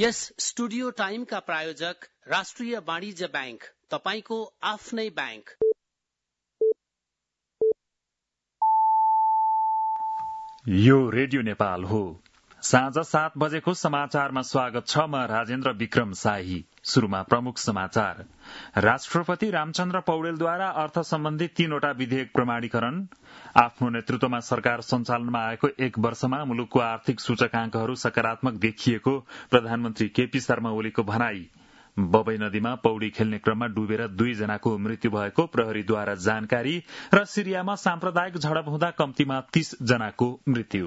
यस studio टाइमका प्रायोजक राष्ट्रिय वाणिज्य बैंक, तपाईको आफ्नै बैंक। यो रेडियो नेपाल हो। साँझ 7 बजेको समाचारमा स्वागत छ। म राजेन्द्र विक्रम शाही। शुरूमा प्रमुख समाचार। राष्ट्रपति रामचन्द्र पौडेलद्वारा अर्थ सम्बन्धी 3वटा विधेयक प्रमाणीकरण। आफ्नो नेतृत्वमा सरकार सञ्चालनमा आएको 1 वर्षमा मुलुकको आर्थिक सूचकांकहरू सकारात्मक देखिएको प्रधानमन्त्री केपी शर्मा ओलीको भनाई। बबई नदीमा पौडी खेल्ने क्रममा डुबेर 2 जनाको मृत्यु भएको प्रहरीद्वारा जानकारी र सिरियामा साम्प्रदायिक झडप हुँदा कम्तीमा 30 जनाको मृत्यु।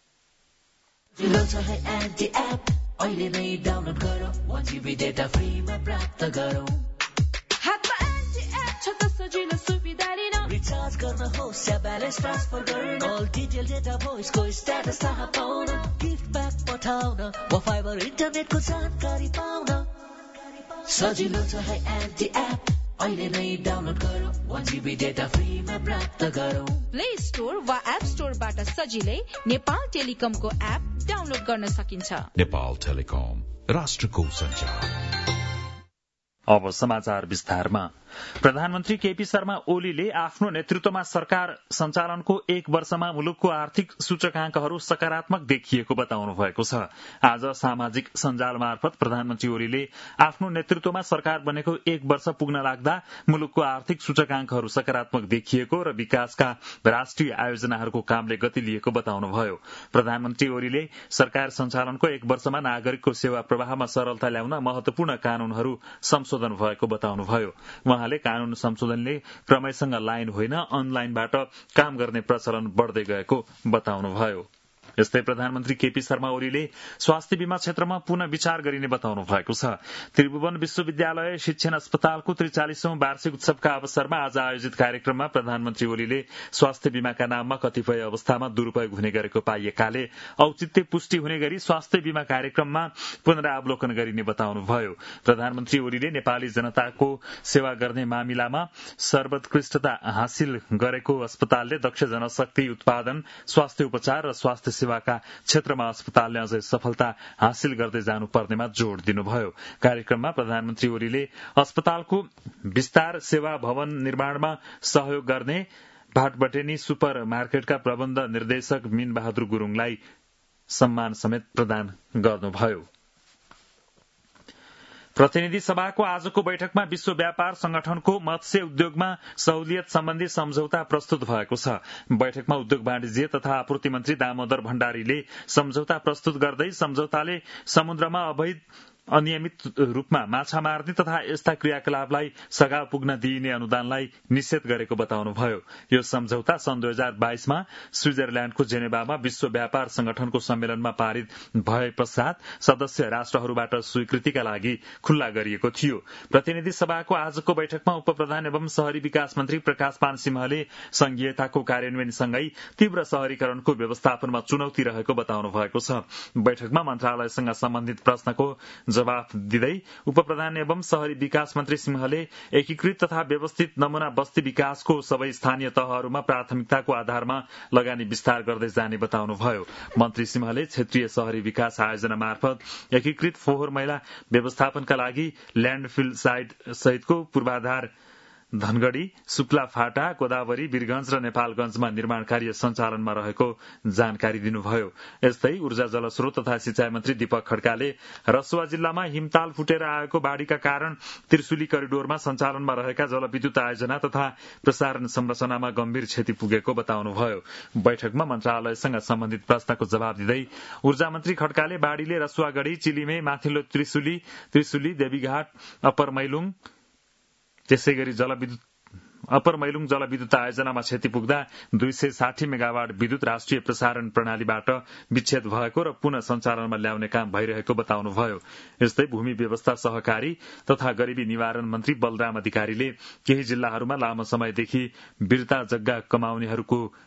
अहिले नै डाउनलोड गरौ 1GB डेटा फ्रीमा प्राप्त गरौ। हातमा एन्टी एप छ त सजिलो सुविधा लिन। रिचार्ज गर्न होस् या ब्यालेन्स ट्रान्सफर गर्न, कल डिटेल डेटा भोइसको स्ट्याटस थाहा पाउन, गिफ्ट ब्याक पठाउन वा फाइबर इन्टरनेटको जानकारी पाउन सजिलो छ है एन्टी एप। अहिले नै डाउनलोड गरौ 1GB डेटा फ्रीमा प्राप्त गरौ। प्ले स्टोर वा एप स्टोरबाट सजिलै नेपाल टेलिकमको एप डाउनलोड गर्न सकिन्छ। नेपाल टेलिकम, राष्ट्रको सञ्चार। अब समाचार विस्तारमा। प्रधानमन्त्री केपी शर्मा ओलीले आफ्नो नेतृत्वमा सरकार सञ्चालनको 1 वर्षमा मुलुकको आर्थिक सूचकांकहरू सकारात्मक देखिएको बताउनु भएको छ। आज सामाजिक सञ्जाल मार्फत प्रधानमन्त्री ओलीले आफ्नो नेतृत्वमा सरकार बनेको 1 वर्ष पुग्न लाग्दा मुलुकको आर्थिक सूचकांकहरू सकारात्मक देखिएको र विकासका राष्ट्रिय आयोजनाहरूको कामले गति लिएको बताउनुभयो। प्रधानमन्त्री ओलीले सरकार सञ्चालनको 1 वर्षमा नागरिकको सेवा प्रवाहमा सरलता ल्याउन महत्वपूर्ण कानूनहरू संशोधन भएको बताउनुभयो। उहाँले कानून संशोधनले क्रमैसँग लाइन होइन अनलाइनबाट काम गर्ने प्रचलन बढ्दै गएको बताउनुभयो। यस्तै प्रधानमन्त्री केपी शर्मा ओलीले स्वास्थ्य बीमा क्षेत्रमा पुनः विचार गरिने बताउनु भएको छ। त्रिभुवन विश्वविद्यालय शिक्षण अस्पतालको 43औं वार्षिक उत्सवका अवसरमा आज आयोजित कार्यक्रममा प्रधानमन्त्री ओलीले स्वास्थ्य बीमाका नाममा कतिपय अवस्थामा दुरूपयोग हुने गरेको पाइएकाले औचित्य पुष्टि हुने गरी स्वास्थ्य बीमा कार्यक्रममा पुनरावलोकन गरिने बताउनुभयो। प्रधानमन्त्री ओलीले नेपाली जनताको सेवा गर्ने मामिलामा सर्वोत्कृष्टता हासिल गरेको अस्पतालले दक्ष जनशक्ति उत्पादन, स्वास्थ्य उपचार र स्वास्थ्य सेवाका क्षेत्रमा अस्पतालले अझै सफलता हासिल गर्दै जानुपर्नेमा जोड़ दिनुभयो। कार्यक्रममा प्रधानमन्त्री ओलीले अस्पतालको विस्तार सेवा भवन निर्माणमा सहयोग गर्ने भाटबटेनी सुपर मार्केटका प्रबन्ध निर्देशक मीन बहादुर गुरूङलाई सम्मान समेत प्रदान गर्नुभयो। प्रतिनिधि सभाको आजको बैठकमा विश्व व्यापार संगठनको मत्स्य उद्योगमा सहुलियत सम्बन्धी सम्झौता प्रस्तुत भएको छ। बैठकमा उद्योग वाणिज्य तथा आपूर्ति मन्त्री दामोदर भण्डारीले सम्झौता प्रस्तुत गर्दै सम्झौताले समुद्रमा अवैध अनियमित रूपमा माछा मार्ने तथा यस्ता क्रियाकलापलाई सघाउ पुग्न दिइने अनुदानलाई निषेध गरेको बताउनुभयो। यो सम्झौता सन् 2022 मा स्विजरल्याण्डको जेनेभामा विश्व व्यापार संगठनको सम्मेलनमा पारित भए पश्चात सदस्य राष्ट्रहरूबाट स्वीकृतिका लागि खुल्ला गरिएको थियो। प्रतिनिधि सभाको आजको बैठकमा उपप्रधान एवं शहरी विकास मन्त्री प्रकाश पान सिंहले संघीयताको कार्यान्वयनसँगै तीव्र शहरीकरणको व्यवस्थापनमा चुनौती रहेको बताउनु भएको छ। बैठकमा मन्त्रालयसँग सम्बन्धित प्रश्नको जवाफ दिँदै उपप्रधान एवं शहरी विकास मन्त्री सिंहले एकीकृत तथा व्यवस्थित नमूना बस्ती विकासको सबै स्थानीय तहहरूमा प्राथमिकताको आधारमा लगानी विस्तार गर्दै जाने बताउनुभयो। मन्त्री सिंहले क्षेत्रीय शहरी विकास आयोजना मार्फत एकीकृत फोहोर मैला व्यवस्थापनका लागि ल्याण्डफिल साइट सहितको पूर्वाधार धनगढ़ी, सुक्ला फाटा, गोदावरी, वीरगंज र नेपालगंजमा निर्माण कार्य सञ्चालनमा रहेको जानकारी दिनुभयो। यस्तै ऊर्जा जलस्रोत तथा सिंचाई मन्त्री दीपक खड्काले रसुवा जिल्लामा हिमताल फुटेर आएको बाढ़ीका कारण त्रिशुली करिडोरमा सञ्चालनमा रहेका जलविद्युत आयोजना तथा प्रसारण संरचनामा गम्भीर क्षति पुगेको बताउनुभयो। बैठकमा मन्त्रालयसँग सम्बन्धित प्रश्नको जवाब दिँदै ऊर्जा मन्त्री खड्काले बाढ़ीले रसुवागढ़ी, चिलिमे, माथिल्लो त्रिशुली, देवीघाट, अप्पर मैलुङ त्यसैगरी अप्पर मैलुङ जलविद्युत आयोजनामा क्षति पुग्दा 260 मेगावाट विद्युत राष्ट्रिय प्रसारण प्रणालीबाट विच्छेद भएको र पुनः सञ्चालनमा ल्याउने काम भइरहेको बताउनुभयो। यस्तै भूमि व्यवस्था सहकारी तथा गरीबी निवारण मन्त्री बलराम अधिकारीले केही जिल्लाहरूमा लामो समयदेखि वीरता जग्गा कमाउनेहरूको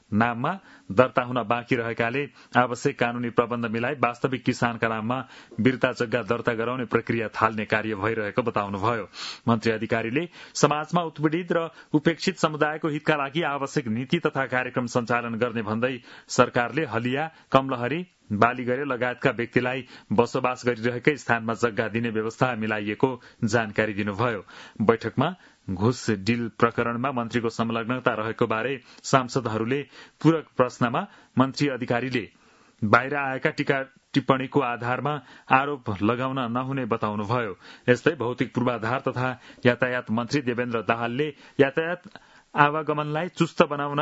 नाममा दर्ता हुन बाँकी रहेकाले आवश्यक कानूनी प्रबन्ध मिलाई वास्तविक किसानका नाममा वीरता जग्गा दर्ता गराउने प्रक्रिया थाल्ने कार्य भइरहेको बताउनुभयो। मन्त्री अधिकारीले समाजमा उत्पीडित र उपेक्षित समुदायको हितका लागि आवश्यक नीति तथा कार्यक्रम सञ्चालन गर्ने भन्दै सरकारले हलिया, कमलहरी, बालीगरे लगायतका व्यक्तिलाई बसोबास गरिरहेकै स्थानमा जग्गा दिने व्यवस्था मिलाइएको जानकारी दिनुभयो। बैठकमा घुस डिल प्रकरणमा मन्त्रीको संलग्नता रहेको बारे सांसदहरूले पूरक प्रश्नमा मन्त्री अधिकारीले बाहिर आएका टीका टिप्पणीको आधारमा आरोप लगाउन नहुने बताउनुभयो। यस्तै भौतिक पूर्वाधार तथा यातायात मन्त्री देवेन्द्र दाहालले यातायात आवागमनलाई चुस्त बनाउन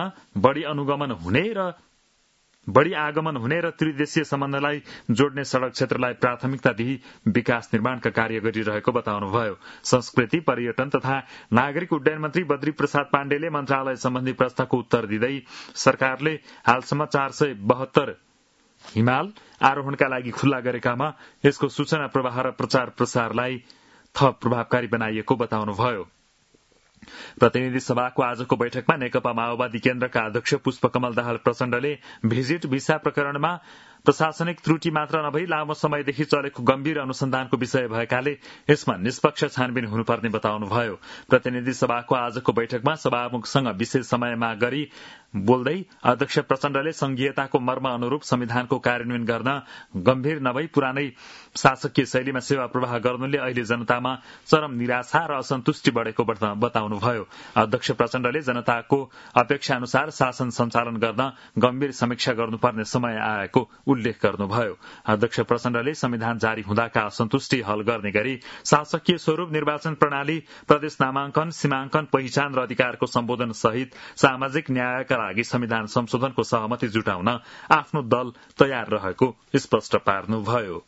बढ़ी आगमन हुने र त्रिदेशीय सम्बन्धलाई जोड्ने सड़क क्षेत्रलाई प्राथमिकता दिई विकास निर्माणका कार्य गरिरहेको बताउनुभयो। संस्कृति, पर्यटन तथा नागरिक उड्डयन मन्त्री बद्री प्रसाद पाण्डेले मन्त्रालय सम्बन्धी प्रश्नको उत्तर दिँदै सरकारले हालसम्म 472 हिमाल आरोहणका लागि खुल्ला गरेकामा यसको सूचना प्रवाह र प्रचार प्रसारलाई थप प्रभावकारी बनाइएको बताउनुभयो। प्रतिनिधि सभाको आजको बैठकमा नेकपा माओवादी केन्द्रका अध्यक्ष पुष्पकमल दाहाल प्रचण्डले भिजिट भिसा प्रकरणमा प्रशासनिक त्रुटि मात्र नभई लामो समयदेखि चलेको गम्भीर अनुसन्धानको विषय भएकाले यसमा निष्पक्ष छानबिन हुनुपर्ने बताउनुभयो। प्रतिनिधि सभाको आजको बैठकमा सभामुखसँग विशेष समय माग गरी बोल्दै अध्यक्ष प्रचण्डले संघीयताको मर्म अनुरूप संविधानको कार्यान्वयन गर्न गम्भीर नभई पुरानै शासकीय शैलीमा सेवा प्रवाह गर्नुले अहिले जनतामा चरम निराशा र असन्तुष्टि बढ़ेको बताउनुभयो। अध्यक्ष प्रचण्डले जनताको अपेक्षा अनुसार शासन सञ्चालन गर्न गम्भीर समीक्षा गर्नुपर्ने समय आएको उल्लेख गर्नुभयो। अध्यक्ष प्रचण्डले संविधान जारी हुँदाका असन्तुष्टि हल गर्ने गरी शासकीय स्वरूप निर्वाचन प्रणाली, प्रदेश नामाङ्कन, सीमाङ्कन, पहिचान र अधिकारको सम्बोधन सहित सामाजिक न्यायका लागि संविधान संशोधनको सहमति जुटाउन आफ्नो दल तयार रहेको स्पष्ट पार्नुभयो।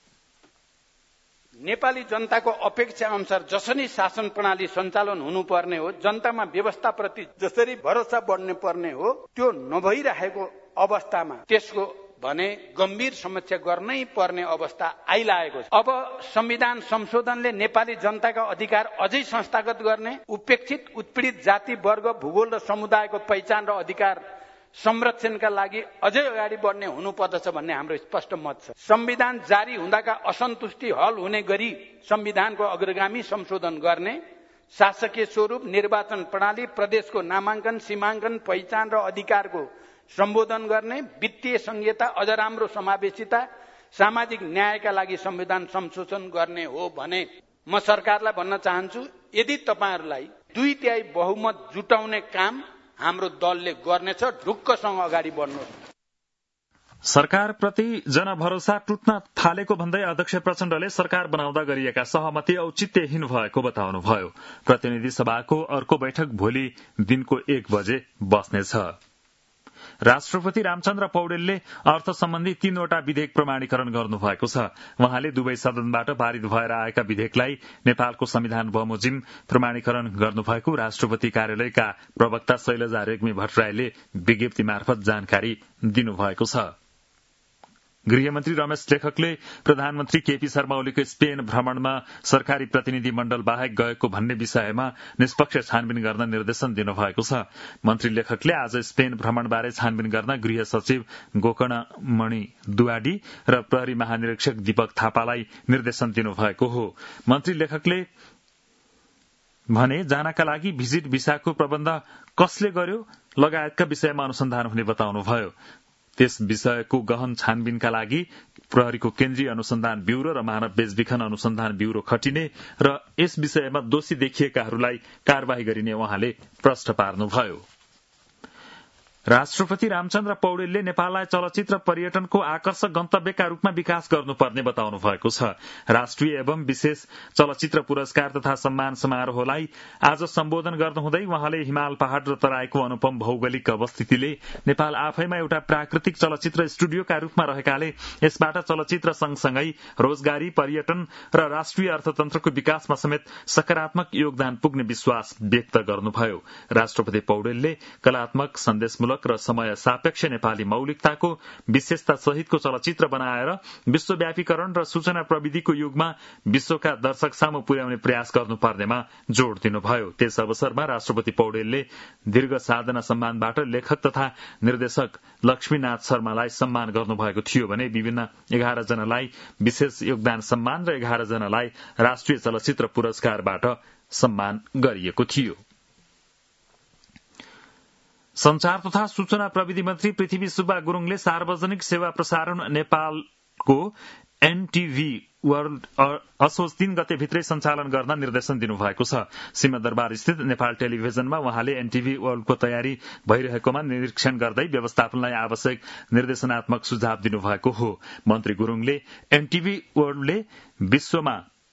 नेपाली जनताको अपेक्षा अनुसार जसरी शासन प्रणाली सञ्चालन हुनुपर्ने हो, जनतामा व्यवस्थाप्रति जसरी भरोसा बढ्ने पर्ने हो, त्यो नभइरहेको अवस्थामा त्यसको भने गम्भीर समस्या गर्नै पर्ने अवस्था आइलागेको छ। अब संविधान संशोधनले नेपाली जनताका अधिकार अझै संस्थागत गर्ने, उपेक्षित उत्पीडित जाति, वर्ग, भूगोल र समुदायको पहिचान र अधिकार संरक्षणका लागि अझै अगाडि बढ्ने हुनुपर्दछ भन्ने हाम्रो स्पष्ट मत छ। संविधान जारी हुँदाका असन्तुष्टि हल हुने गरी संविधानको अग्रगामी संशोधन गर्ने, शासकीय स्वरूप, निर्वाचन प्रणाली, प्रदेशको नामाङ्कन, सीमाङ्कन, पहिचान र अधिकारको सम्बोधन गर्ने, वित्तीय संहिता, अझ राम्रो समावेशिता, सामाजिक न्यायका लागि संविधान संशोधन गर्ने हो भने म सरकारलाई भन्न चाहन्छु, यदि तपाईहरुलाई 2/3 बहुमत जुटाउने काम हाम्रो दलले गर्नेछ, ढुक्कसँग अगाडि बढ्नुहोस्। सरकारप्रति जनभरोसा टुट्न थालेको भन्दै अध्यक्ष प्रचण्डले सरकार बनाउँदा गरिएका सहमति औचित्यहीन भएको बताउनुभयो। प्रतिनिधि सभाको अर्को बैठक भोलि दिनको 1 बजे बस्नेछ। राष्ट्रपति रामचन्द्र पौडेलले अर्थ सम्बन्धी 3वटा विधेयक प्रमाणीकरण गर्नुभएको छ। उहाँले दुवै सदनबाट पारित भएर आएका विधेयकलाई नेपालको संविधान बमोजिम प्रमाणीकरण गर्नुभएको राष्ट्रपति कार्यालयका प्रवक्ता शैलजा रेग्मी भट्टराईले विज्ञप्ति मार्फत जानकारी दिनुभएको छ। गृहमन्त्री रमेश लेखकले प्रधानमन्त्री केपी शर्मा ओलीको स्पेन भ्रमणमा सरकारी प्रतिनिधि मण्डल बाहेक गएको भन्ने विषयमा निष्पक्ष छानबिन गर्न निर्देशन दिनुभएको छ। मन्त्री लेखकले आज स्पेन भ्रमणबारे छानबिन गर्न गृह सचिव गोकर्णमणि दुवाडी र प्रहरी महानिरीक्षक दीपक थापालाई निर्देशन दिनुभएको हो। मन्त्री लेखकले भने जानका लागि भिजिट भिसाको प्रबन्ध कसले गर्यो लगायतका विषयमा अनुसन्धान हुने बताउनुभयो। त्यस विषयको गहन छानबिनका लागि प्रहरीको केन्द्रीय अनुसन्धान ब्यूरो र मानव बेचबिखन अनुसन्धान ब्यूरो खटिने र यस विषयमा दोषी देखिएकाहरूलाई कार्यवाही गरिने उहाँले प्रश्न पार्नुभयो। राष्ट्रपति रामचन्द्र पौडेलले नेपाललाई चलचित्र पर्यटनको आकर्षक गन्तव्यका रूपमा विकास गर्नुपर्ने बताउनु भएको छ। राष्ट्रिय एवं विशेष चलचित्र पुरस्कार तथा सम्मान समारोहलाई आज सम्बोधन गर्नुहुँदै उहाँले हिमाल पहाड़ र तराईको अनुपम भौगोलिक अवस्थितिले नेपाल आफैमा एउटा प्राकृतिक चलचित्र स्टुडियोका रूपमा रहेकाले यसबाट चलचित्र सँगसँगै रोजगारी, पर्यटन र राष्ट्रिय अर्थतन्त्रको विकासमा समेत सकारात्मक योगदान पुग्ने विश्वास व्यक्त गर्नुभयो। राष्ट्रपति पौडेलले कलात्मक, सन्देशमूलक आकर्षक र समय सापेक्ष नेपाली मौलिकताको विशेषता सहितको चलचित्र बनाएर विश्वव्यापीकरण र सूचना प्रविधिको युगमा विश्वका दर्शक सामु पुर्याउने प्रयास गर्नुपर्नेमा जोड़ दिनुभयो। त्यस अवसरमा राष्ट्रपति पौडेलले दीर्घ साधना सम्मानबाट लेखक तथा निर्देशक लक्ष्मीनाथ शर्मालाई सम्मान गर्नुभएको थियो भने विभिन्न 11 जनालाई विशेष योगदान सम्मान र 11 जनालाई राष्ट्रिय चलचित्र पुरस्कारबाट सम्मान गरिएको थियो। संचार तथा सूचना प्रविधि मन्त्री पृथ्वी सुब्बा गुरूङले सार्वजनिक सेवा प्रसारण नेपालको एनटीभी वर्ल्ड असोज 3 गते भित्रै सञ्चालन गर्न निर्देशन दिनुभएको छ। सिंहदरबार स्थित नेपाल टेलिभिजनमा उहाँले एनटीभी वर्ल्डको तयारी भइरहेकोमा निरीक्षण गर्दै व्यवस्थापनलाई आवश्यक निर्देशनात्मक सुझाव दिनुभएको हो। मन्त्री गुरूङले एनटीभी वर्ल्डले विश्वमा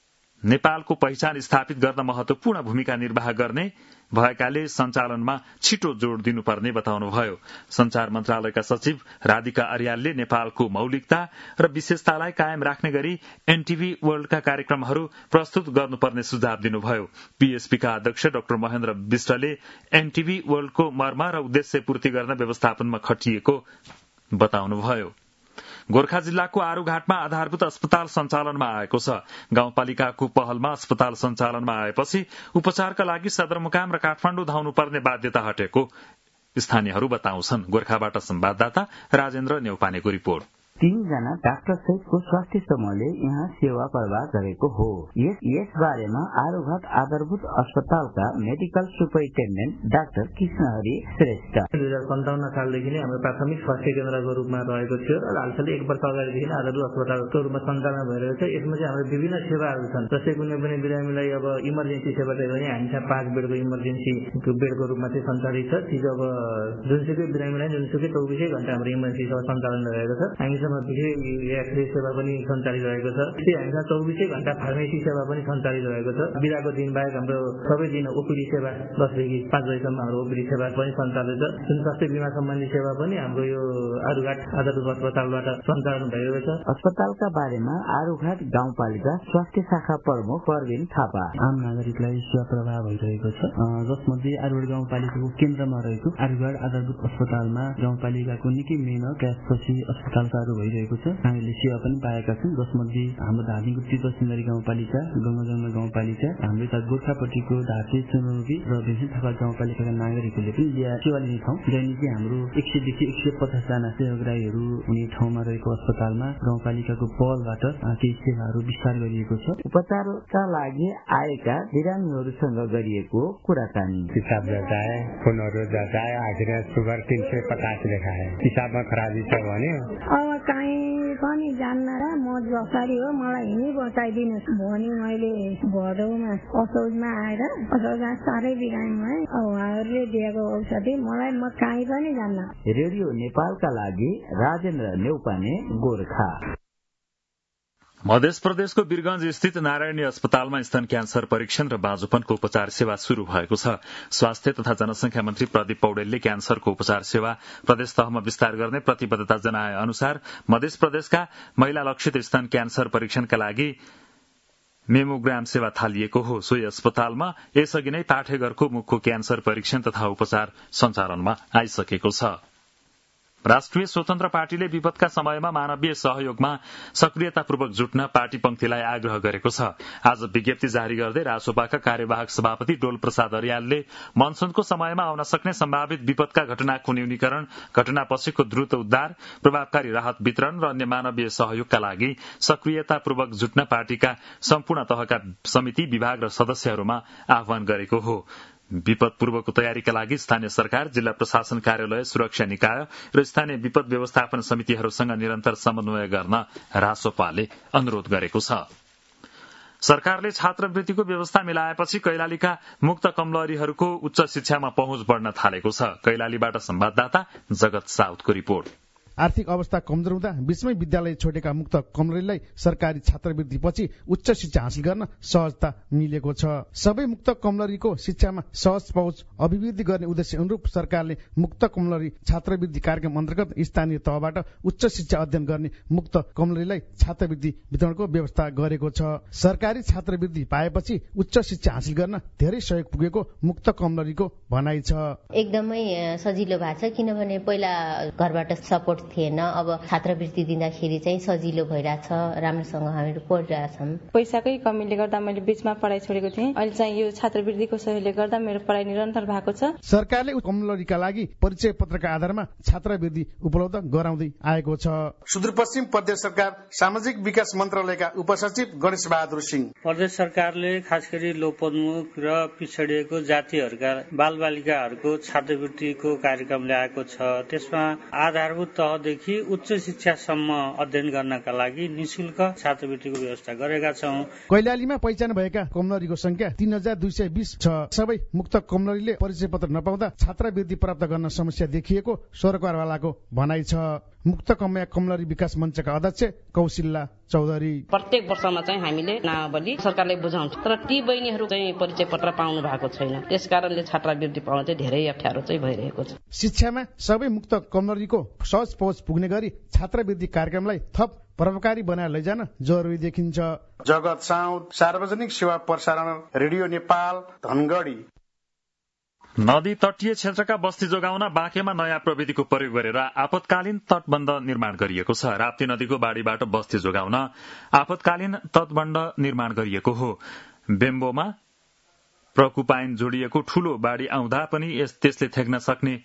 नेपालको पहिचान स्थापित गर्न महत्वपूर्ण भूमिका निर्वाह गर्ने भएकाले सञ्चालनमा छिटो जोड़ दिनुपर्ने बताउनुभयो। संचार मन्त्रालयका सचिव राधिका अर्यालले नेपालको मौलिकता र विशेषतालाई कायम राख्ने गरी एनटीभी वर्ल्डका कार्यक्रमहरू प्रस्तुत गर्नुपर्ने सुझाव दिनुभयो। पीएसपीका अध्यक्ष डाक्टर महेन्द्र विष्टले एनटीभी वर्ल्डको मर्म र उद्देश्य पूर्ति गर्न व्यवस्थापनमा खटिएको बताउनुभयो। गोर्खा जिल्लाको आरूघाटमा आधारभूत अस्पताल सञ्चालनमा आएको छ। गाउँपालिकाको पहलमा अस्पताल सञ्चालनमा आएपछि उपचारका लागि सदरमुकाम र काठमाडौँ धाउनुपर्ने बाध्यता हटेको स्थानीयहरू बताउँछन्। गोर्खाबाट संवाददाता राजेन्द्र नेउपानेको रिपोर्ट। 3 जना डाक्टर सहितको स्वास्थ्य समूहले यहाँ सेवा प्रवाह गरेको हो। यस बारेमा आरूघाट आधारभूत अस्पतालका medical superintendent doctor Krishnahari Shrestha 2057 सालदेखि नै हाम्रो प्राथमिक स्वास्थ्य केन्द्रको रूपमा रहेको थियो र हालसालै 1 वर्ष अगाडिदेखि आधारभूत अस्पतालको रूपमा सञ्चालन भइरहेको छ। यसमा चाहिँ हाम्रो विभिन्न सेवाहरू छन्। जस्तै कुनै पनि बिरामीलाई अब इमर्जेन्सी सेवा चाहियो भने हामीसँग 5 बेडको इमर्जेन्सीको बेडको रूपमा चाहिँ सञ्चालित छ। त्यो अब जुनसुकै बिरामीलाई जुनसुकै 24 घण्टा हाम्रो इमर्जेन्सी सेवा सञ्चालन रहेको छ। एक्सरे सेवा पनि सञ्चालित रहेको छ। हामीसँग 24 घण्टा फार्मेसी सेवा पनि सञ्चालित रहेको छ। बिदाको दिन बाहेक हाम्रो सबै दिन ओपीडी सेवा 10 देखि 5 बजेसम्म हाम्रो ओपीडी सेवा पनि सञ्चालित छ। जुन स्वास्थ्य बीमा सम्बन्धी सेवा पनि हाम्रो यो आरूघाट आधारभूत अस्पतालबाट सञ्चालन भएको छ। अस्पतालका बारेमा आरूघाट गाउँपालिका स्वास्थ्य शाखा प्रमुख परवीन थापा आम नागरिकलाई सेवा प्रवाह भइरहेको छ। जसमध्ये आरूघाट गाउँपालिकाको केन्द्रमा रहेको आरूघाट आधारभूत अस्पतालमा गाउँपालिकाको निकै मेहनत त्यसपछि अस्पतालकाहरू भइरहेको छ। हामीले सेवा पनि पाएका छौँ। जसमध्ये हाम्रो धादिङको तिब्बत सुन्दरी गाउँपालिका, गङ्गाजमुना गाउँपालिका, हाम्रो यता गोर्खापट्टिको धाचे चुनौती र विभिन्न थापा गाउँपालिकाका नागरिकहरूले पनि सेवा लिने ठाउँ। दैनिकी हाम्रो 100 देखि 150 जना सेवाग्राहीहरू हुने ठाउँमा रहेको अस्पतालमा गाउँपालिकाको पहलबाट केही सेवाहरू विस्तार गरिएको छ। उपचारका लागि आएका बिरामीहरूसँग गरिएको कुराकानी पिसाब गर्दा है, खुनहरू जाँदा है, आखिर सुगर 350 लेखाए। पिसाबमा खराबी छ भने अब कहीँ पनि जान्न र म जसरी हो मलाई हिँडी बचाइदिनुहोस् भने मैले भदौमा असोजमा आएर असोजमा साह्रै बिरामी भएँ। उहाँहरूले दिएको औषधि मलाई म कहीँ पनि जान्न। रेडियो नेपालका लागि राजेन्द्र नेउपाने, गोर्खा। मध्य प्रदेशको वीरगंज स्थित नारायणी अस्पतालमा स्तन क्यान्सर परीक्षण र बाँझोपनको उपचार सेवा शुरू भएको छ। स्वास्थ्य तथा जनसंख्या मन्त्री प्रदीप पौडेलले क्यान्सरको उपचार सेवा प्रदेश तहमा विस्तार गर्ने प्रतिबद्धता जनाए अनुसार मध्य प्रदेशका महिला लक्षित स्तन क्यान्सर परीक्षणका लागि मेमोग्राम सेवा थालिएको हो। सोही अस्पतालमा यसअघि नै पाठेघरको मुखको क्यान्सर परीक्षण तथा उपचार सञ्चालनमा आइसकेको छ। राष्ट्रिय स्वतन्त्र पार्टीले विपदका समयमा मानवीय सहयोगमा सक्रियतापूर्वक जुट्न पार्टी पंक्तिलाई आग्रह गरेको छ। आज विज्ञप्ति जारी गर्दै रासोपाका कार्यवाहक सभापति डोल प्रसाद अर्यालले मनसूनको समयमा आउन सक्ने सम्भावित विपदका घटनाको न्यूनीकरण, घटनापछिको द्रुत उद्धार, प्रभावकारी राहत वितरण र अन्य मानवीय सहयोगका लागि सक्रियतापूर्वक जुट्न पार्टीका सम्पूर्ण तहका समिति, विभाग र सदस्यहरूमा आह्वान गरेको हो। विपद पूर्वको तयारीका लागि स्थानीय सरकार, जिल्ला प्रशासन कार्यालय, सुरक्षा निकाय र स्थानीय विपद व्यवस्थापन समितिहरूसँग निरन्तर समन्वय गर्न रासोपाले अनुरोध गरेको छ। सरकारले छात्रवृत्तिको व्यवस्था मिलाएपछि कैलालीका मुक्त कमलरीहरूको उच्च शिक्षामा पहुँच बढ़न थालेको छ। कैलालीबाट संवाददाता जगत साउदको रिपोर्ट। आर्थिक अवस्था कमजोर हुँदा बीचमै विद्यालय छोडेका मुक्त कमलरीलाई सरकारी छात्रवृत्ति पछि उच्च शिक्षा हासिल गर्न सहजता मिलेको छ। सबै मुक्त कमलरीको शिक्षामा सहज पहुँच अभिवृद्धि गर्ने उद्देश्य अनुरूप सरकारले मुक्त कमलरी छात्रवृत्ति कार्यक्रम अन्तर्गत स्थानीय तहबाट उच्च शिक्षा अध्ययन गर्ने मुक्त कमलरीलाई छात्रवृत्ति वितरणको व्यवस्था गरेको छ। सरकारी छात्रवृत्ति पाएपछि उच्च शिक्षा हासिल गर्न धेरै सहयोग पुगेको मुक्त कमलरीको भनाइ छ। एकदमै सजिलो भएको छ, किनभने पहिला घरबाट सपोर्ट थिएन, अब छात्रवृत्ति दिँदाखेरि चाहिँ सजिलो भइरहेछ, राम्रोसँग हामीहरू पढिरहेछौँ। पैसाकै कमीले गर्दा मैले बीचमा पढाइ छोडेको थिएँ, अहिले चाहिँ यो छात्रवृत्तिको सहयोगले गर्दा मेरो पढाइ निरन्तर भएको छ। सरकारले कमलरीका लागि परिचय पत्रका आधारमा छात्रवृत्ति उपलब्ध गराउँदै आएको छ। सुदूरपश्चिम प्रदेश सरकार सामाजिक विकास मन्त्रालयका उपसचिव गणेश बहादुर सिंह, प्रदेश सरकारले खास गरी लोपोन्मुख र पिछडिएको जातिहरूका बालबालिकाहरूको छात्रवृत्तिको कार्यक्रम ल्याएको छ। त्यसमा आधारभूत तहदेखि उच्च शिक्षासम्म अध्ययन गर्नका लागि निशुल्क छात्रवृत्तिको व्यवस्था गरेका छौं। कैलालीमा पहिचान भएका कमलरीको संख्या 3220 छ। सबै मुक्त कमलरीले परिचय पत्र नपाउँदा छात्रवृत्ति प्राप्त गर्न समस्या देखिएको सरकारवालाको भनाइ छ। मुक्त कमया कमलरी विकास मञ्चका अध्यक्ष कौशिला चौधरी, प्रत्येक वर्षमा चाहिँ हामीले नामावली सरकारले बुझाउँछ, तर ती बहिनीहरू चाहिँ परिचय पत्र पाउनु भएको छैन। त्यसकारणले छात्रवृत्ति पाउन चाहिँ धेरै अप्ठ्यारो चाहिँ भइरहेको छ। शिक्षामा सबै मुक्त कमलरीको सहज पहुँच पुग्ने गरी छात्रवृत्ति कार्यक्रमलाई थप प्रभावकारी बनाएर लैजान जरुरी देखिन्छ। जगत साउद, सार्वजनिक सेवा प्रसारण, रेडियो नेपाल, धनगढी। नदी तटीय क्षेत्रका बस्ती जोगाउन बाँकेमा नयाँ प्रविधिको प्रयोग गरेर आपतकालीन तटबन्ध निर्माण गरिएको छ। राप्ती नदीको बाढ़ीबाट बस्ती जोगाउन आपतकालीन तटबन्ध निर्माण गरिएको हो। बेम्बोमा प्रकुपाइन जोडिएको ठूलो बाढ़ी आउँदा पनि त्यसले थेग्न सक्ने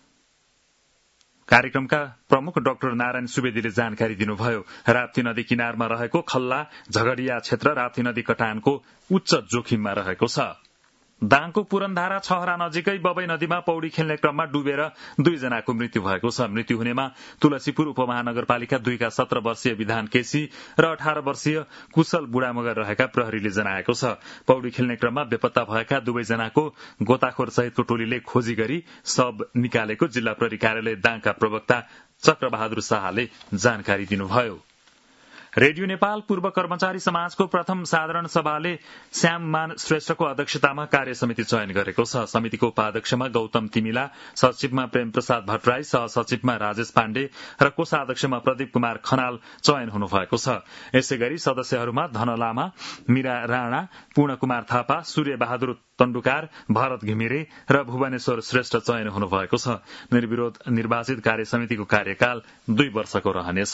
कार्यक्रमका प्रमुख डाक्टर नारायण सुवेदीले जानकारी दिनुभयो। राप्ती नदी किनारमा रहेको खल्ला झगडिया क्षेत्र राप्ती नदी कटानको उच्च जोखिममा रहेको छ। दाङको पुरनधारा छहरा नजिकै बबई नदीमा पौडी खेल्ने क्रममा डुबेर 2 जनाको मृत्यु भएको छ। मृत्यु हुनेमा तुलसीपुर उपमहानगरपालिका 2 का 17 वर्षीय विधान केसी र 18 वर्षीय कुशल बुढामगर रहेका प्रहरीले जनाएको छ। पौडी खेल्ने क्रममा बेपत्ता भएका 2 जनाको गोताखोर सहितको टोलीले खोजी गरी शव निकालेको जिल्ला प्रहरी कार्यालय दाङका प्रवक्ता चक्रबहादुर शाहले जानकारी दिनुभयो। रेडियो नेपाल पूर्व कर्मचारी समाजको प्रथम साधारण सभाले श्याममान श्रेष्ठको अध्यक्षतामा कार्य समिति चयन गरेको छ। समितिको उपाध्यक्षमा गौतम तिमिला, सचिवमा प्रेम प्रसाद भट्टराई, सहसचिवमा राजेश पाण्डे र कोषाध्यक्षमा प्रदीप कुमार खनाल चयन हुनुभएको छ। यसै गरी सदस्यहरूमा धन लामा, मीरा राणा, पूर्ण कुमार थापा, सूर्य बहादुर तण्डुकार, भरत घिमिरे र भुवनेश्वर श्रेष्ठ चयन हुनुभएको छ। निर्विरोध निर्वाचित कार्य समितिको कार्यकाल 2 वर्षको रहनेछ।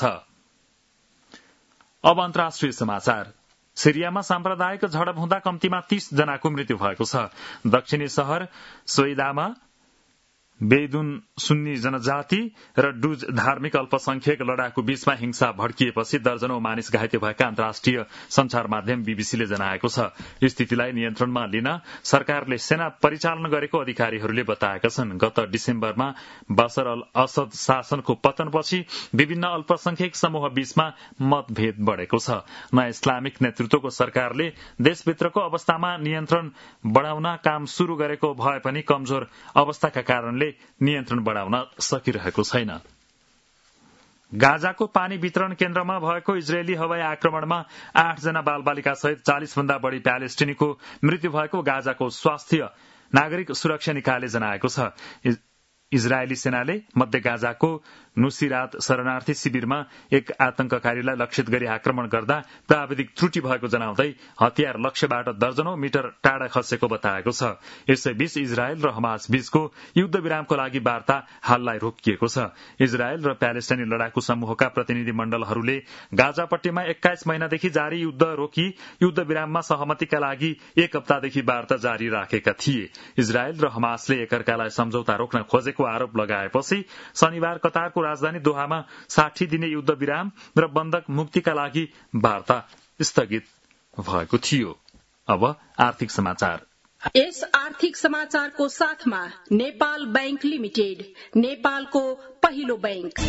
अब अन्तर्राष्ट्रिय समाचार। सिरियामा साम्प्रदायिक झडप हुँदा कम्तीमा 30 जनाको मृत्यु भएको छ। दक्षिणी शहर सोइदामा बेदुन सुन्नी जनजाति र डुज धार्मिक अल्पसंख्यक लडाकु बीचमा हिंसा भड्किएपछि दर्जनौं मानिस घाइते भएका अन्तर्राष्ट्रिय संचार माध्यम बीबीसीले जनाएको छ। स्थितिलाई नियन्त्रणमा लिन सरकारले सेना परिचालन गरेको अधिकारीहरूले बताएका छन्। गत डिसेम्बरमा बशर अल असद शासनको पतनपछि विभिन्न अल्पसंख्यक समूह बीचमा मतभेद बढ़ेको छ। नयाँ इस्लामिक नेतृत्वको सरकारले देशभित्रको अवस्थामा नियन्त्रण बढ़ाउन काम शुरू गरेको भए पनि कमजोर अवस्थाका कारणले नियन्त्रण बढ़ाउन सकिरहेको छैन। गाजाको पानी वितरण केन्द्रमा भएको इजरायली हवाई आक्रमणमा 8 जना बालबालिका सहित 40 भन्दा बढ़ी प्यालेस्टिनीको मृत्यु भएको गाजाको स्वास्थ्य नागरिक सुरक्षा निकायले जनाएको छ। इजरायली सेनाले मध्य गाजाको नुसिरात शरणार्थी शिविरमा एक आतंककारीलाई लक्षित गरी आक्रमण गर्दा प्राविधिक त्रुटि भएको जनाउँदै हतियार लक्ष्यबाट दर्जनौं मिटर टाढा खसेको बताएको छ। यसैबीच इजरायल र हमास बीचको युद्ध विरामको लागि वार्ता हाललाई रोकिएको छ। इजरायल र प्यालेस्टाइनी लडाकु समूहका प्रतिनिधि मण्डलहरूले गाजापट्टीमा 21 महिनादेखि जारी युद्ध रोकी युद्ध विराममा सहमतिका लागि 1 हप्तादेखि वार्ता जारी राखेका थिए। इजरायल र हमासले एकअर्कालाई सम्झौता रोक्न खोजेको आरोप लगाएपछि शनिबार कतारको राजधानी दोहामा 60 दिने युद्ध विराम र बन्धक मुक्तिका लागि वार्ता स्थगित भएको थियो। अब आर्थिक समाचार। यस आर्थिक समाचारको साथमा नेपाल बैंक लिमिटेड, नेपालको पहिलो बैंक।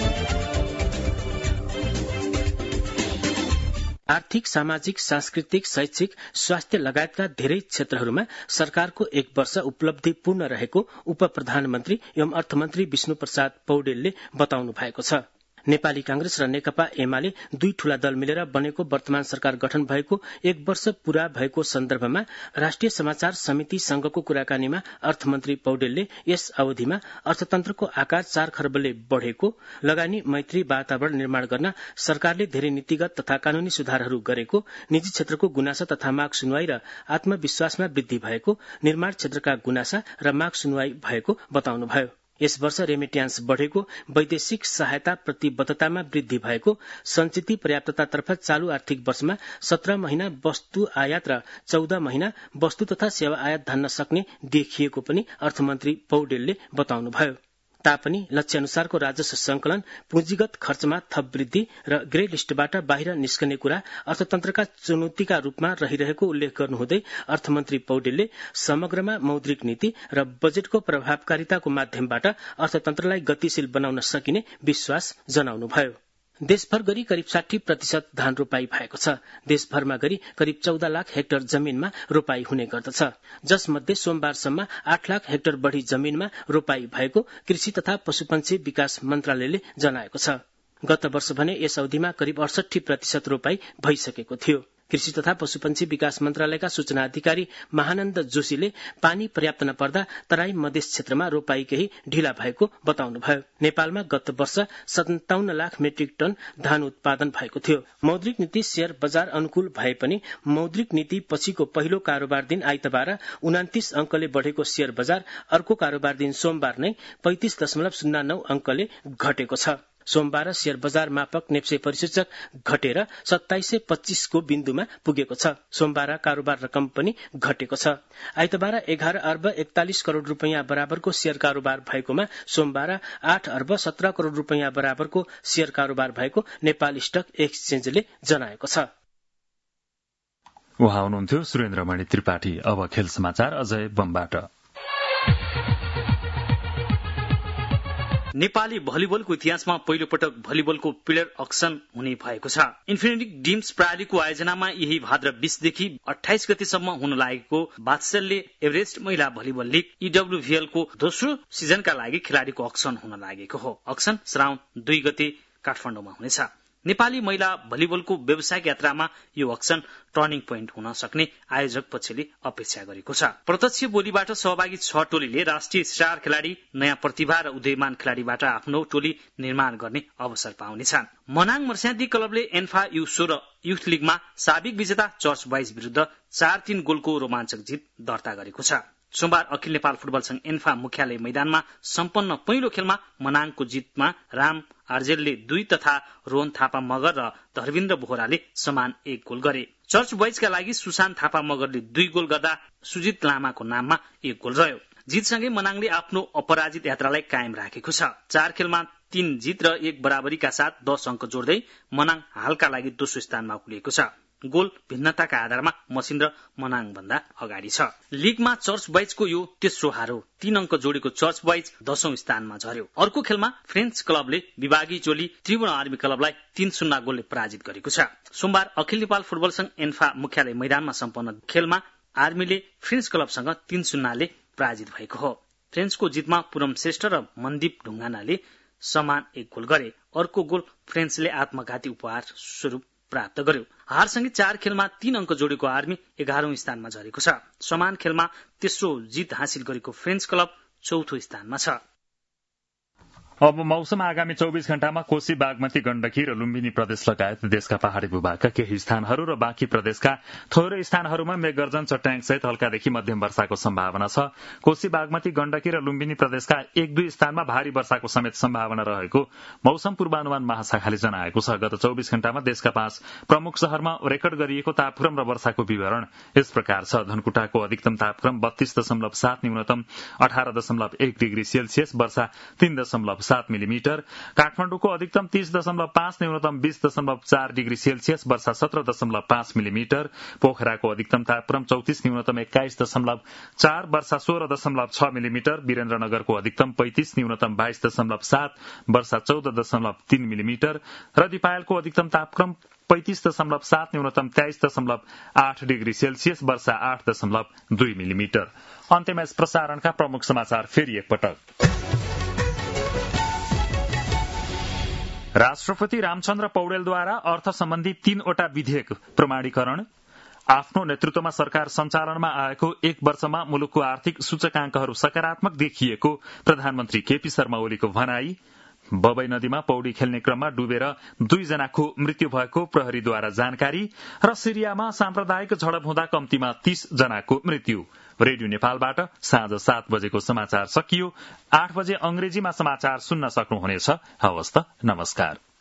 आर्थिक, सामाजिक, सांस्कृतिक, शैक्षिक, स्वास्थ्य लगायतका धेरै क्षेत्रहरूमा सरकारको 1 वर्ष उपलब्धि पूर्ण रहेको उप प्रधानमन्त्री एवं अर्थमन्त्री विष्णु प्रसाद पौडेलले बताउनु भएको छ। नेपाली कांग्रेस र नेकपा एमाले दुई ठूला दल मिलेर बनेको वर्तमान सरकार गठन भएको 1 वर्ष पूरा भएको सन्दर्भमा राष्ट्रिय समाचार समिति संघको कुराकानीमा अर्थमन्त्री पौडेलले यस अवधिमा अर्थतन्त्रको आकार 4 खर्बले बढ़ेको, लगानी मैत्री वातावरण निर्माण गर्न सरकारले धेरै नीतिगत तथा कानूनी सुधारहरू गरेको, निजी क्षेत्रको गुनासा तथा माग सुनवाई र आत्मविश्वासमा वृद्धि भएको, निर्माण क्षेत्रका गुनासा र माग सुनवाई भएको बताउनुभयो। यस वर्ष रेमिट्यान्स बढ़ेको, वैदेशिक सहायता प्रतिबद्धतामा वृद्धि भएको, संचित पर्याप्ततातर्फ चालू आर्थिक वर्षमा 17 महिना वस्तु आयात र 14 महिना वस्तु तथा सेवा आयात धान्न सक्ने देखिएको पनि अर्थमन्त्री पौडेलले बताउनुभयो। तापनि लक्ष्य अनुसारको राजस्व संकलन, पुँजीगत खर्चमा थप वृद्धि र ग्रे लिस्टबाट बाहिर निस्कने कुरा अर्थतन्त्रका चुनौतीका रूपमा रहिरहेको उल्लेख गर्नुहुँदै अर्थमन्त्री पौडेलले समग्रमा मौद्रिक नीति र बजेटको प्रभावकारिताको माध्यमबाट अर्थतन्त्रलाई गतिशील बनाउन सकिने विश्वास जनाउनुभयो। देशभर गरी करिब 60% धान रोपाई भएको छ। देशभरमा गरी करिब 14 लाख हेक्टर जमीनमा रोपाई हुने गर्दछ, जसमध्ये सोमबारसम्म 8 लाख हेक्टर बढ़ी जमीनमा रोपाई भएको कृषि तथा पशुपन्छी विकास मन्त्रालयले जनाएको छ। गत वर्ष भने यस अवधिमा करिब 68% रोपाई भइसकेको थियो। कृषि तथा पशुपन्छी विकास मन्त्रालयका सूचना अधिकारी महानन्द जोशीले पानी पर्याप्त नपर्दा तराई मधेस क्षेत्रमा रोपाई केही ढिला भएको बताउनुभयो। नेपालमा गत वर्ष 57 लाख मेट्रिक टन धान उत्पादन भएको थियो। मौद्रिक नीति शेयर बजार अनुकूल भए पनि मौद्रिक नीति पछिको पहिलो कारोबार दिन आइतबार 29 अंकले बढ़ेको शेयर बजार अर्को कारोबार दिन सोमबार नै 35.09 अंकले घटेको छ। सोमबार शेयर बजार मापक नेप्से परिसूचक घटेर 2725 को बिन्दुमा पुगेको छ। सोमबार कारोबार रकम पनि घटेको छ। आइतबार 11 अर्ब 41 करोड़ रुपैयाँ बराबरको शेयर कारोबार भएकोमा सोमबार 8 अर्ब 17 करोड़ रुपैयाँ बराबरको शेयर कारोबार भएको नेपाल स्टक एक्सचेन्जले जनाएको छ। उहाँ हुनुहुन्थ्यो सुरेन्द्रमणि त्रिपाठी। अब खेल समाचार अजय बमबाट। नेपाली भलिबलको इतिहासमा पहिलो पटक भलिबलको प्लेयर अक्सन हुने भएको छ। इन्फिनिटी ड्रिम्स प्रणालीको आयोजनामा यही भाद्र 20 देखि 28 गतेसम्म हुन लागेको वात्सल्य एभरेस्ट महिला भलिबल लीग EWVL को दोस्रो सिजनका लागि खेलाड़ीको अक्सन हुन लागेको हो। अक्सन श्रावण 2 गते काठमाडौँमा हुनेछ। नेपाली महिला भलिबलको व्यावसायिक यात्रामा यो अक्सन टर्निङ पोइन्ट हुन सक्ने आयोजक पक्षले अपेक्षा गरेको छ। प्रत्यक्ष बोलीबाट सहभागी 6 टोलीले राष्ट्रिय स्टार खेलाड़ी, नयाँ प्रतिभा र उदयमान खेलाड़ीबाट आफ्नो टोली निर्माण गर्ने अवसर पाउनेछन्। मनाङ मर्स्यादी क्लबले एन्फा U16 युथ लीगमा साबिक विजेता चर्च बॉयज विरुद्ध 4-3 गोलको रोमाञ्चक जित दर्ता गरेको छ। सोमबार अखिल नेपाल फुटबल संघ एन्फा मुख्यालय मैदानमा सम्पन्न पहिलो खेलमा मनाङको जितमा राम आर्जेलले 2 तथा रोहन थापा मगर र धर्विन्द्र बोहराले समान 1 गोल गरे। चर्च बॉयजका लागि सुशान्त थापा मगरले 2 गोल गर्दा सुजित लामाको नाममा 1 गोल रह्यो। जितसँगै मनाङले आफ्नो अपराजित यात्रालाई कायम राखेको छ। 4 खेलमा 3 जित र 1 बराबरीका साथ 10 अंक जोड्दै मनाङ हालका लागि दोस्रो स्थानमा उक्लिएको छ। गोल भिन्नताका आधारमा मसिन र मनाङ भन्दा अगाडि छ। लीगमा चर्च बॉयजको यो तेस्रो हार हो। 3 अंक जोडेको चर्च बॉयज 10औं स्थानमा झर्यो। अर्को खेलमा फ्रेन्च क्लबले विभागीय टोली त्रिभुवन आर्मी क्लबलाई 3-0 गोलले पराजित गरेको छ। सोमबार अखिल नेपाल फुटबल संघ एन्फा मुख्यालय मैदानमा सम्पन्न खेलमा आर्मीले फ्रेन्च क्लबसँग 3-0 ले पराजित भएको हो। फ्रेन्चको जितमा पुरम श्रेष्ठ र मनदीप ढुङ्गानाले समान 1 गोल गरे। अर्को गोल फ्रेन्चले आत्मघाती उपहार स्वरूप प्राप्त गर्यो। हारसँगै 4 खेलमा 3 अंक जोडेको आर्मी 11औं स्थानमा झरेको छ। समान खेलमा तेस्रो जित हासिल गरेको फ्रेन्च क्लब चौथो स्थानमा छ। अब मौसम आगामी 24 घण्टामा कोशी, बागमती, गण्डकी र लुम्बिनी प्रदेश लगायत देशका पहाड़ी भूभागका केही स्थानहरू र बाँकी प्रदेशका थोरै स्थानहरूमा मेघगर्जन, चट्याङ सहित हल्कादेखि मध्यम वर्षाको सम्भावना छ। कोशी, बागमती, गण्डकी र लुम्बिनी प्रदेशका 1-2 स्थानमा भारी वर्षाको समेत सम्भावना रहेको मौसम पूर्वानुमान महाशाखाले जनाएको छ। गत 24 घण्टामा देशका 5 प्रमुख शहरमा रेकर्ड गरिएको तापक्रम र वर्षाको विवरण यस प्रकार छ। धनकुटाको अधिकतम तापक्रम 32.7, न्यूनतम 18.1 डिग्री सेल्सियस, वर्षा 3.7 मिलिमिटर। काठमाडौँको अधिकतम 30.5, न्यूनतम 20.4 डिग्री सेल्सियस, वर्षा 17.5 मिलिमिटर। पोखराको अधिकतम तापक्रम 34, न्यूनतम 21.4, वर्षा 16.6 मिलिमिटर। वीरेन्द्रनगरको अधिकतम 35, न्यूनतम 22.7, वर्षा 14.3 मिलिमिटर। र दिपायलको अधिकतम तापक्रम 35.7, न्यूनतम 23.8 डिग्री सेल्सियस, वर्षा 8.2 मिलिमिटर। अन्त्यमा यस प्रसारणका प्रमुख समाचार फेरि एकपटक। राष्ट्रपति रामचन्द्र पौडेलद्वारा अर्थ सम्बन्धी 3वटा विधेयक प्रमाणीकरण। आफ्नो नेतृत्वमा सरकार सञ्चालनमा आएको 1 वर्षमा मुलुकको आर्थिक सूचकांकहरू सकारात्मक देखिएको प्रधानमन्त्री केपी शर्मा ओलीको भनाई। बबई नदीमा पौडी खेल्ने क्रममा डुबेर 2 जनाको मृत्यु भएको प्रहरीद्वारा जानकारी। र सिरियामा साम्प्रदायिक झडप हुँदा कम्तीमा 30 जनाको मृत्यु। रेडियो नेपालबाट साँझ 7 बजेको समाचार सकियो। 8 बजे अंग्रेजीमा समाचार सुन्न सक्नुहुनेछ। हवस् त, नमस्कार।